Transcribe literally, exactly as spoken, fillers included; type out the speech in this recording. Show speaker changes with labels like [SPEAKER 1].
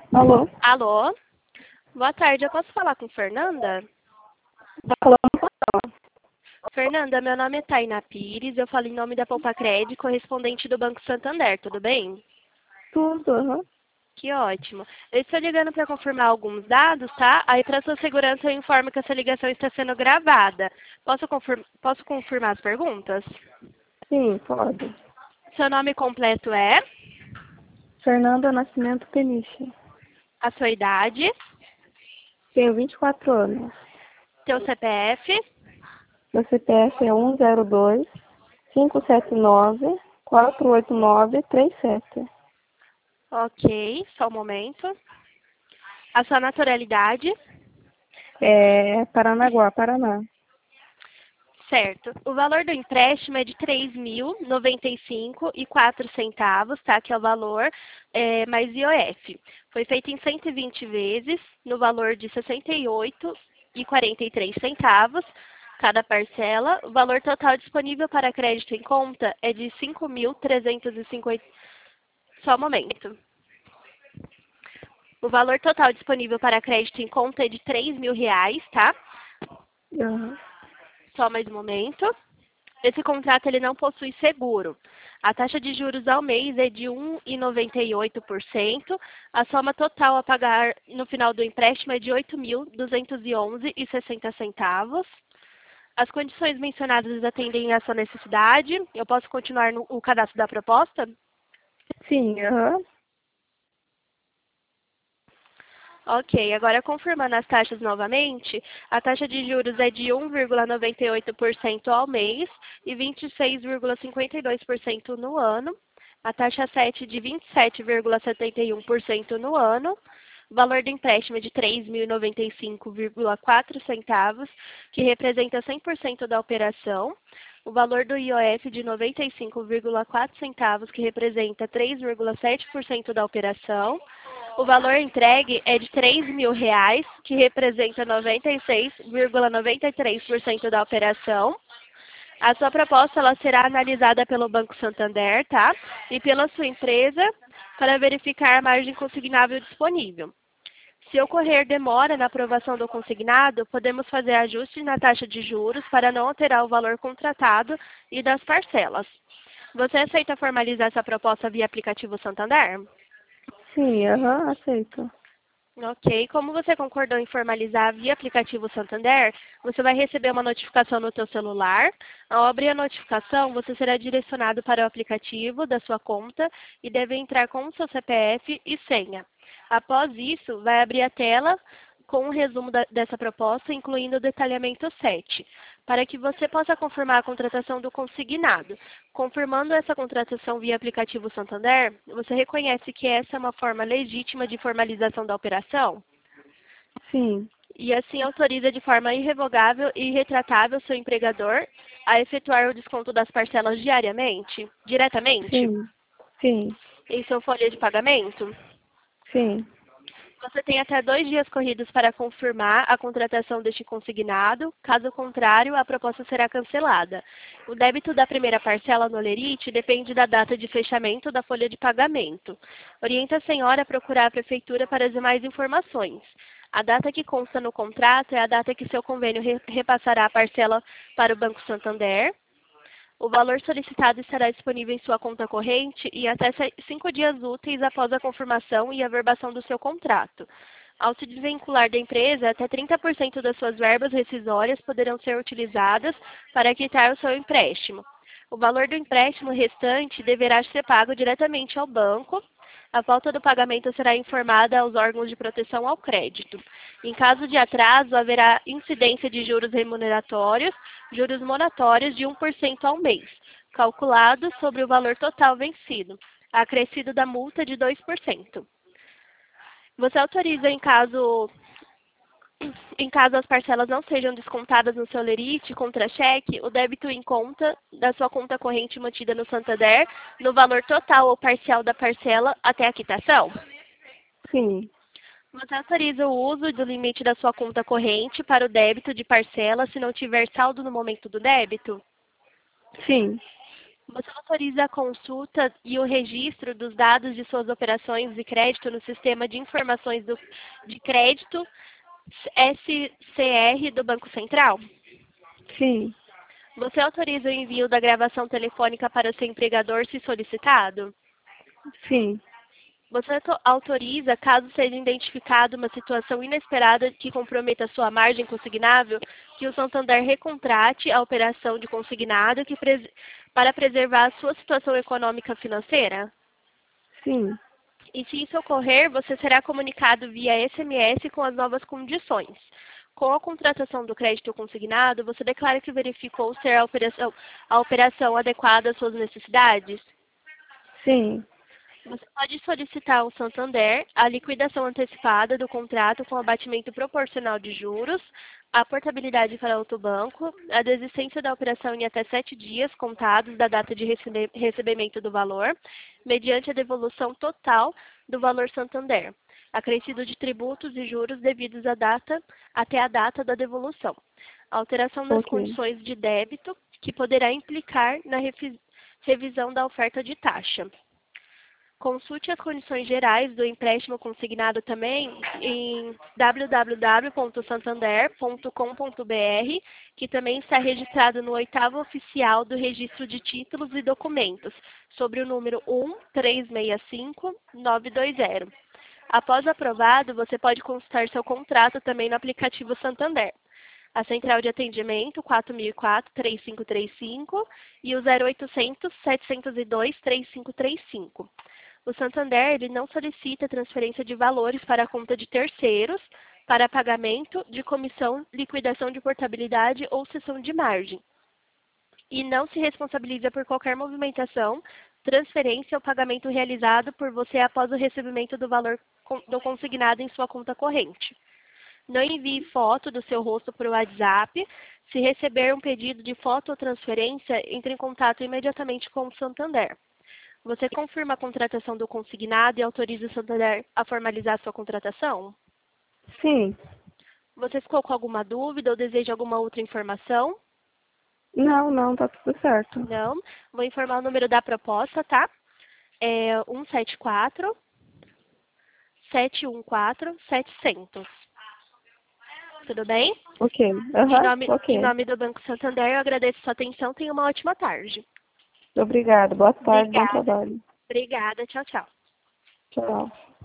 [SPEAKER 1] Alô?
[SPEAKER 2] Alô? Boa tarde, eu posso falar com Fernanda?
[SPEAKER 1] Tá falando?
[SPEAKER 2] Fernanda, meu nome é Taina Pires, eu falo em nome da Poupa Cred, correspondente do Banco Santander, tudo bem?
[SPEAKER 1] Tudo, aham.
[SPEAKER 2] Que ótimo. Eu estou ligando para confirmar alguns dados, tá? Aí, para sua segurança, eu informo que essa ligação está sendo gravada. Posso, confir Posso confirmar as perguntas?
[SPEAKER 1] Sim, pode.
[SPEAKER 2] Seu nome completo é?
[SPEAKER 1] Fernanda Nascimento Peniche.
[SPEAKER 2] A sua idade?
[SPEAKER 1] Tenho vinte e quatro anos.
[SPEAKER 2] Seu C P F?
[SPEAKER 1] Meu C P F é um zero dois, cinco sete nove, quatro oito nove, três sete.
[SPEAKER 2] Ok, só um momento. A sua naturalidade?
[SPEAKER 1] É Paranaguá, Paraná.
[SPEAKER 2] Certo. O valor do empréstimo é de três mil e noventa e cinco e quatro centavos, tá? Que é o valor é, mais I O F. Foi feito em cento e vinte vezes, no valor de sessenta e oito e quarenta e três centavos cada parcela. O valor total disponível para crédito em conta é de cinco mil trezentos e cinquenta. Só um momento. O valor total disponível para crédito em conta é de três mil reais, tá?
[SPEAKER 1] Aham.
[SPEAKER 2] Só mais um momento. Esse contrato ele não possui seguro. A taxa de juros ao mês é de um vírgula noventa e oito por cento. A soma total a pagar no final do empréstimo é de oito mil duzentos e onze e sessenta centavos. As condições mencionadas atendem à sua necessidade. Eu posso continuar no o cadastro da proposta?
[SPEAKER 1] Sim, aham.
[SPEAKER 2] Ok, agora confirmando as taxas novamente, a taxa de juros é de um vírgula noventa e oito por cento ao mês e vinte e seis vírgula cinquenta e dois por cento no ano. A taxa sete de vinte e sete vírgula setenta e um por cento no ano. O valor do empréstimo é de três mil e noventa e cinco vírgula quatro centavos, que representa cem por cento da operação. O valor do I O F de noventa e cinco vírgula quatro centavos, que representa três vírgula sete por cento da operação. O valor entregue é de três mil reais, que representa noventa e seis vírgula noventa e três por cento da operação. A sua proposta ela será analisada pelo Banco Santander, tá? E pela sua empresa para verificar a margem consignável disponível. Se ocorrer demora na aprovação do consignado, podemos fazer ajustes na taxa de juros para não alterar o valor contratado e das parcelas. Você aceita formalizar essa proposta via aplicativo Santander?
[SPEAKER 1] Sim, aham, aceito.
[SPEAKER 2] Ok. Como você concordou em formalizar via aplicativo Santander, você vai receber uma notificação no seu celular. Ao abrir a notificação, você será direcionado para o aplicativo da sua conta e deve entrar com o seu C P F e senha. Após isso, vai abrir a tela com um resumo da, dessa proposta, incluindo o detalhamento sete, para que você possa confirmar a contratação do consignado. Confirmando essa contratação via aplicativo Santander, você reconhece que essa é uma forma legítima de formalização da operação?
[SPEAKER 1] Sim,
[SPEAKER 2] E assim autoriza de forma irrevogável e irretratável seu empregador a efetuar o desconto das parcelas diariamente, diretamente,
[SPEAKER 1] sim, sim,
[SPEAKER 2] em sua folha de pagamento?
[SPEAKER 1] sim.
[SPEAKER 2] Você tem até dois dias corridos para confirmar a contratação deste consignado. Caso contrário, a proposta será cancelada. O débito da primeira parcela no Olerite depende da data de fechamento da folha de pagamento. Orienta a senhora a procurar a prefeitura para as demais informações. A data que consta no contrato é a data que seu convênio re- repassará a parcela para o Banco Santander. O valor solicitado estará disponível em sua conta corrente em até se- cinco dias úteis após a confirmação e averbação do seu contrato. Ao se desvincular da empresa, até trinta por cento das suas verbas rescisórias poderão ser utilizadas para quitar o seu empréstimo. O valor do empréstimo restante deverá ser pago diretamente ao banco. A falta do pagamento será informada aos órgãos de proteção ao crédito. Em caso de atraso, haverá incidência de juros remuneratórios, juros moratórios de um por cento ao mês, calculado sobre o valor total vencido, acrescido da multa de dois por cento. Você autoriza em caso em caso as parcelas não sejam descontadas no seu lerite contra cheque, o débito em conta da sua conta corrente mantida no Santander no valor total ou parcial da parcela até a quitação?
[SPEAKER 1] Sim,
[SPEAKER 2] Você autoriza o uso do limite da sua conta corrente para o débito de parcela se não tiver saldo no momento do débito?
[SPEAKER 1] sim,
[SPEAKER 2] Você autoriza a consulta e o registro dos dados de suas operações de crédito no Sistema de Informações do, de Crédito S C R do Banco Central?
[SPEAKER 1] Sim.
[SPEAKER 2] Você autoriza o envio da gravação telefônica para o seu empregador se solicitado?
[SPEAKER 1] Sim.
[SPEAKER 2] Você autoriza, caso seja identificada uma situação inesperada que comprometa sua margem consignável, que o Santander recontrate a operação de consignado que pres para preservar a sua situação econômica financeira?
[SPEAKER 1] Sim.
[SPEAKER 2] E se isso ocorrer, você será comunicado via S M S com as novas condições. Com a contratação do crédito consignado, você declara que verificou ser a operação, a operação adequada às suas necessidades?
[SPEAKER 1] Sim.
[SPEAKER 2] Você pode solicitar ao Santander a liquidação antecipada do contrato com abatimento proporcional de juros, a portabilidade para outro banco, a desistência da operação em até sete dias contados da data de recebe recebimento do valor, mediante a devolução total do valor Santander, acrescido de tributos e juros devidos à data, até a data da devolução. A alteração nas
[SPEAKER 1] Ok.
[SPEAKER 2] condições de débito, que poderá implicar na revisão da oferta de taxa. Consulte as condições gerais do empréstimo consignado também em w w w ponto santander ponto com ponto b r, que também está registrado no oitavo oficial do Registro de Títulos e Documentos, sobre o número um três seis cinco nove dois zero. Após aprovado, você pode consultar seu contrato também no aplicativo Santander. A central de atendimento quatro mil e quatro, três cinco três cinco e o zero oitocentos, setecentos e dois, três cinco três cinco. O Santander ele não solicita transferência de valores para a conta de terceiros para pagamento de comissão, liquidação de portabilidade ou cessão de margem. E não se responsabiliza por qualquer movimentação, transferência ou pagamento realizado por você após o recebimento do valor do consignado em sua conta corrente. Não envie foto do seu rosto por WhatsApp. Se receber um pedido de foto ou transferência, entre em contato imediatamente com o Santander. Você confirma a contratação do consignado e autoriza o Santander a formalizar sua contratação?
[SPEAKER 1] Sim.
[SPEAKER 2] Você ficou com alguma dúvida ou deseja alguma outra informação?
[SPEAKER 1] Não, não, tá tudo certo.
[SPEAKER 2] Não. Vou informar o número da proposta, tá? É um sete quatro, sete um quatro, setecentos. Tudo bem?
[SPEAKER 1] Ok. Aham,
[SPEAKER 2] Em nome, em
[SPEAKER 1] ok.
[SPEAKER 2] nome do Banco Santander, eu agradeço sua atenção. Tenha uma ótima tarde.
[SPEAKER 1] Obrigada. Boa tarde, bom
[SPEAKER 2] Obrigada.
[SPEAKER 1] trabalho.
[SPEAKER 2] Obrigada. Tchau, tchau.
[SPEAKER 1] Tchau.